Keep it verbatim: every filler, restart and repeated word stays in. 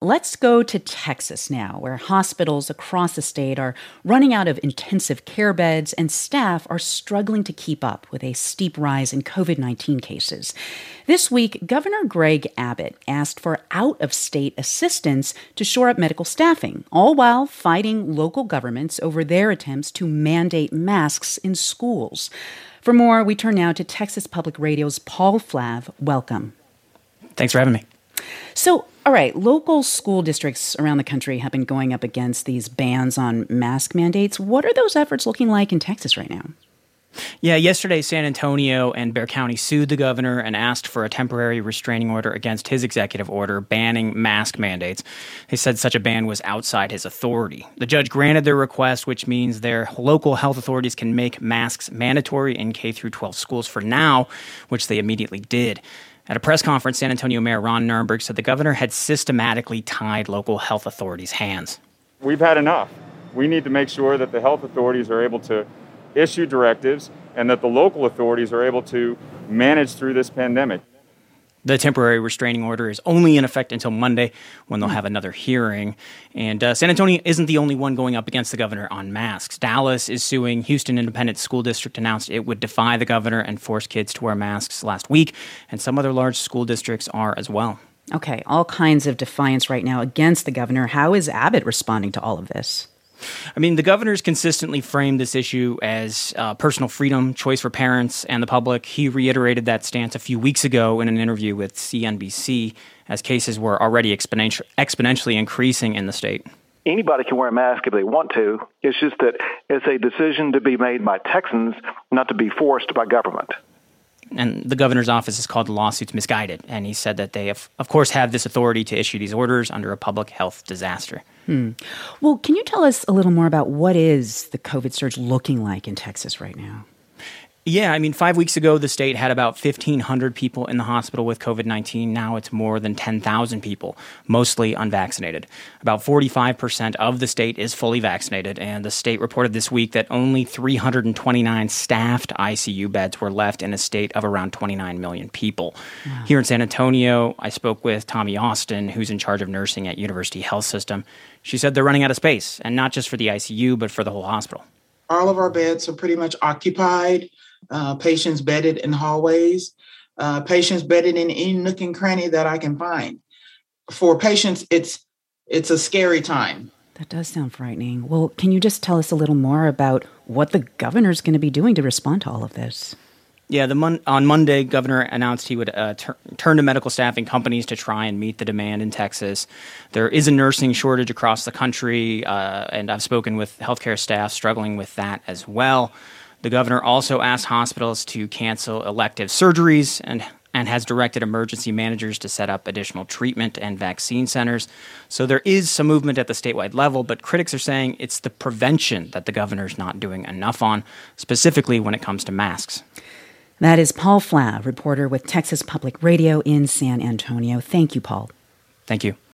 let's go to Texas now, where hospitals across the state are running out of intensive care beds and staff are struggling to keep up with a steep rise in covid nineteen cases. This week, Governor Greg Abbott asked for out-of-state assistance to shore up medical staffing, all while fighting local governments over their attempts to mandate masks in schools. For more, we turn now to Texas Public Radio's Paul Flav. Welcome. Thanks for having me. So, all right, local school districts around the country have been going up against these bans on mask mandates. What are those efforts looking like in Texas right now? Yeah, yesterday San Antonio and Bexar County sued the governor and asked for a temporary restraining order against his executive order banning mask mandates. They said such a ban was outside his authority. The judge granted their request, which means their local health authorities can make masks mandatory in K through twelve schools for now, which they immediately did. At a press conference, San Antonio Mayor Ron Nirenberg said the governor had systematically tied local health authorities' hands. We've had enough. We need to make sure that the health authorities are able to issue directives and that the local authorities are able to manage through this pandemic. The temporary restraining order is only in effect until Monday, when they'll have another hearing. And uh, San Antonio isn't the only one going up against the governor on masks. Dallas is suing. Houston Independent School District announced it would defy the governor and force kids to wear masks last week. And some other large school districts are as well. Okay, all kinds of defiance right now against the governor. How is Abbott responding to all of this? I mean, the governor's consistently framed this issue as uh, personal freedom, choice for parents and the public. He reiterated that stance a few weeks ago in an interview with C N B C as cases were already exponenti- exponentially increasing in the state. Anybody can wear a mask if they want to. It's just that it's a decision to be made by Texans, not to be forced by government. And the governor's office has called the lawsuits misguided, and he said that they, have, of course, have this authority to issue these orders under a public health disaster. Hmm. Well, can you tell us a little more about what is the COVID surge looking like in Texas right now? Yeah, I mean, five weeks ago, the state had about fifteen hundred people in the hospital with covid nineteen. Now it's more than ten thousand people, mostly unvaccinated. About forty-five percent of the state is fully vaccinated, and the state reported this week that only three hundred twenty-nine staffed I C U beds were left in a state of around twenty-nine million people. Wow. Here in San Antonio, I spoke with Tommy Austin, who's in charge of nursing at University Health System. She said they're running out of space, and not just for the I C U, but for the whole hospital. All of our beds are pretty much occupied. Uh, patients bedded in hallways, uh, patients bedded in any nook and cranny that I can find. For patients, it's it's a scary time. That does sound frightening. Well, can you just tell us a little more about what the governor's going to be doing to respond to all of this? Yeah, the mon- on Monday, Governor announced he would uh, tur- turn to medical staffing companies to try and meet the demand in Texas. There is a nursing shortage across the country, uh, and I've spoken with healthcare staff struggling with that as well. The governor also asked hospitals to cancel elective surgeries and and has directed emergency managers to set up additional treatment and vaccine centers. So there is some movement at the statewide level, but critics are saying it's the prevention that the governor's not doing enough on, specifically when it comes to masks. That is Paul Flav, reporter with Texas Public Radio in San Antonio. Thank you, Paul. Thank you.